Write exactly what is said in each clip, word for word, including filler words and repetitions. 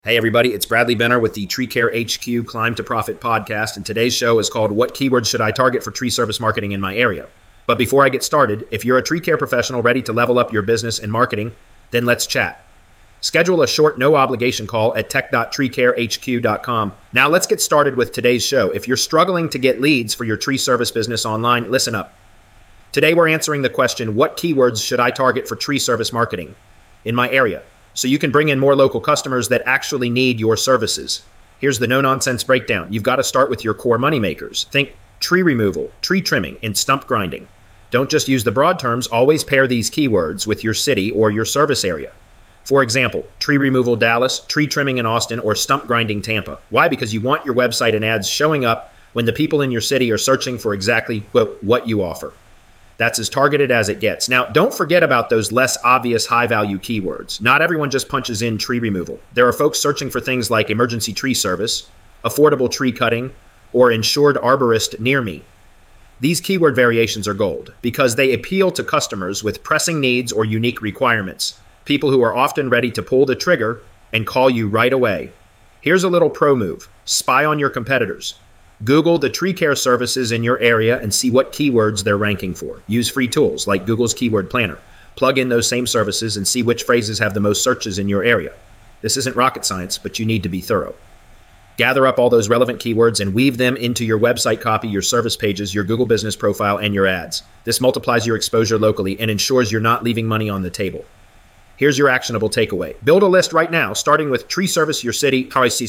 Hey everybody, it's Bradley Benner with the Tree Care H Q Climb to Profit podcast, and today's show is called What Keywords Should I Target for Tree Service Marketing in My Area? But before I get started, if you're a tree care professional ready to level up your business and marketing, then let's chat. Schedule a short, no-obligation call at tech dot tree care h q dot com. Now let's get started with today's show. If you're struggling to get leads for your tree service business online, listen up. Today we're answering the question, what keywords should I target for tree service marketing in my area, so you can bring in more local customers that actually need your services? Here's the no-nonsense breakdown. You've got to start with your core moneymakers. Think tree removal, tree trimming, and stump grinding. Don't just use the broad terms. Always pair these keywords with your city or your service area. For example, tree removal Dallas, tree trimming in Austin, or stump grinding Tampa. Why? Because you want your website and ads showing up when the people in your city are searching for exactly what, what you offer. That's as targeted as it gets. Now, don't forget about those less obvious high-value keywords. Not everyone just punches in tree removal. There are folks searching for things like emergency tree service, affordable tree cutting, or insured arborist near me. These keyword variations are gold because they appeal to customers with pressing needs or unique requirements, people who are often ready to pull the trigger and call you right away. Here's a little pro move. Spy on your competitors. Google the tree care services in your area and see what keywords they're ranking for. Use free tools like Google's Keyword Planner. Plug in those same services and see which phrases have the most searches in your area. This isn't rocket science, but you need to be thorough. Gather up all those relevant keywords and weave them into your website copy, your service pages, your Google business profile, and your ads. This multiplies your exposure locally and ensures you're not leaving money on the table. Here's your actionable takeaway. Build a list right now, starting with tree service, your city,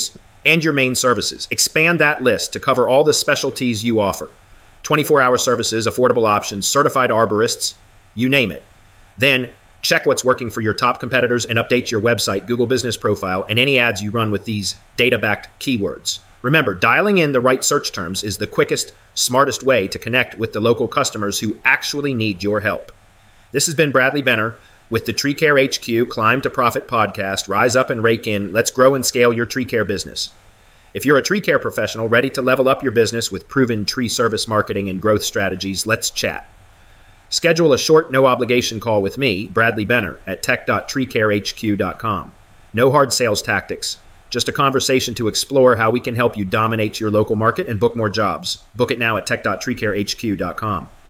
and your main services. Expand that list to cover all the specialties you offer. twenty-four hour services, affordable options, certified arborists, you name it. Then check what's working for your top competitors and update your website, Google business profile, and any ads you run with these data-backed keywords. Remember, dialing in the right search terms is the quickest, smartest way to connect with the local customers who actually need your help. This has been Bradley Benner with the Tree Care H Q Climb to Profit podcast. Rise up and rake in. Let's grow and scale your tree care business. If you're a tree care professional ready to level up your business with proven tree service marketing and growth strategies, let's chat. Schedule a short, no-obligation call with me, Bradley Benner, at tech dot tree care h q dot com. No hard sales tactics, just a conversation to explore how we can help you dominate your local market and book more jobs. Book it now at tech dot tree care h q dot com.